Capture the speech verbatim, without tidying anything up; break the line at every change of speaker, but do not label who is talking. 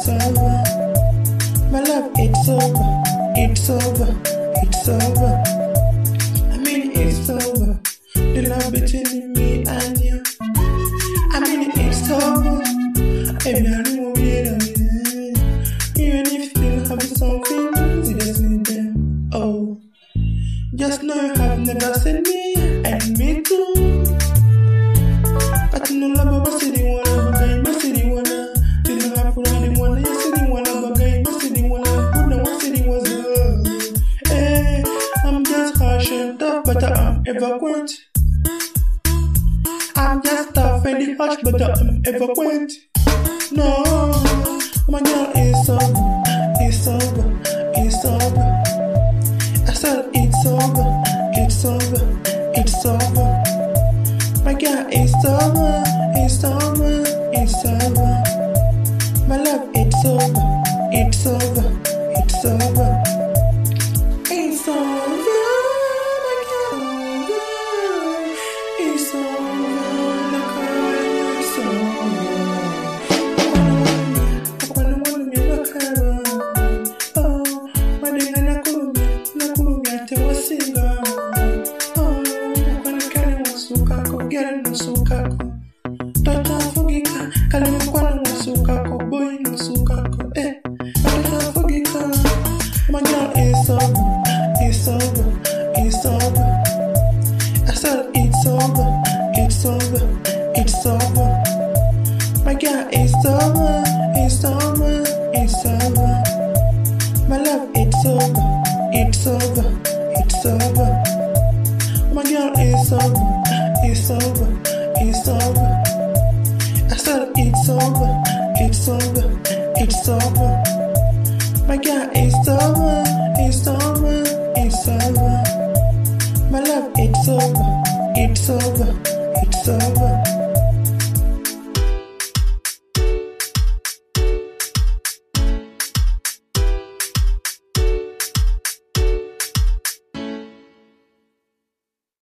it's over. My love, it's over. It's over. It's over. I mean, it's over. The love between me and you. I mean, it's over. Every animal weird on me. Even if you still have some feelings, you just need them. Oh, just know you have never seen me, and me too. But you know, love, but see the one, but I must see the one. Didn't have for the one, you see the one, but I must see the one. Who know what city was love? Hey, I'm just harsh and tough, but I'm eloquent. I'm just tough and harsh, but I'm eloquent. No, my girl, it's over, it's over, it's over. I said it's over, it's over, it's over. My girl, it's over, it's over, it's over. My love, it's over, it's over, it's over. It's over, my girl, it's over, the girl, it's over. Tota fogika, kale mkwano wasukako, boy wasukako, eh. Tota fogika, my girl, it's over, it's over, it's over. I said it's over, it's over, it's over. My girl, it's over, it's over, it's over. My love, it's over, it's over, it's over. My girl, it's over, it's over, it's over. I said it's over, it's over, it's over. My girl, it's over, it's over, it's over. My love, it's over, it's over, it's over.